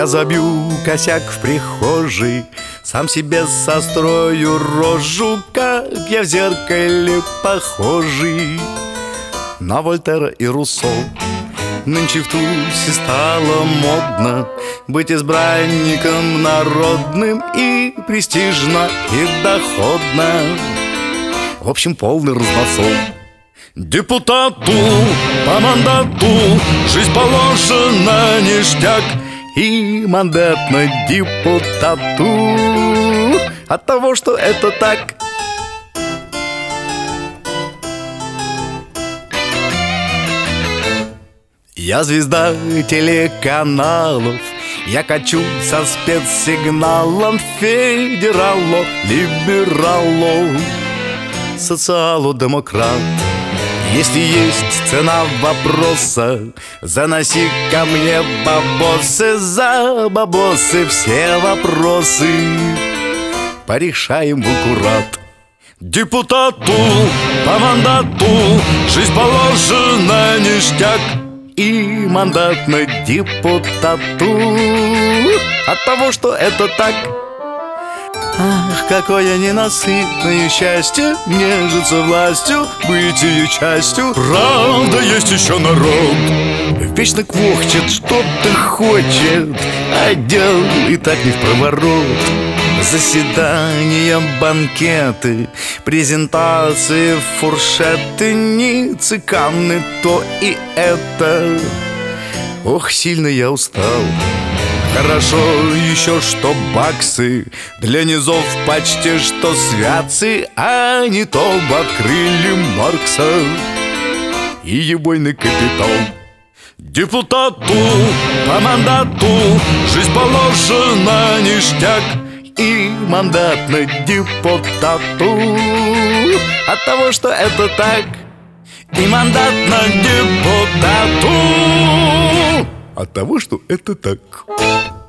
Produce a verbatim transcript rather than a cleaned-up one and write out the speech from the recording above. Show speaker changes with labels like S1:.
S1: Я забью косяк в прихожей, сам себе сострою рожу, как я в зеркале похожий на Вольтера и Руссо. Нынче в Тусе стало модно быть избранником народным, и престижно, и доходно. В общем, полный разносол. Депутату по мандату жизнь положена ништяк, и мандат на депутату от того, что это так. Я звезда телеканалов, я качу со спецсигналом федералов, либералов, социалу-демократ. Если есть цена вопроса, заноси ко мне бабосы, за бабосы все вопросы порешаем в аккурат. Депутату по мандату жизнь положена ништяк, и мандат на депутату от того, что это так. Ах, какое ненасытное счастье нежиться властью, быть ее частью. Правда, есть еще народ вечно квохчет, что-то хочет, а дел и так не в проворот. Заседания, банкеты, презентации, фуршеты, ницы, Канны, то и это. Ох, сильно я устал. Хорошо еще, что баксы для низов почти что святцы, а не то бы открыли Маркса и ебойный капитал. Депутату по мандату жизнь положена ништяк, и мандат на депутату от того, что это так. И мандат на депутату от того, что это так.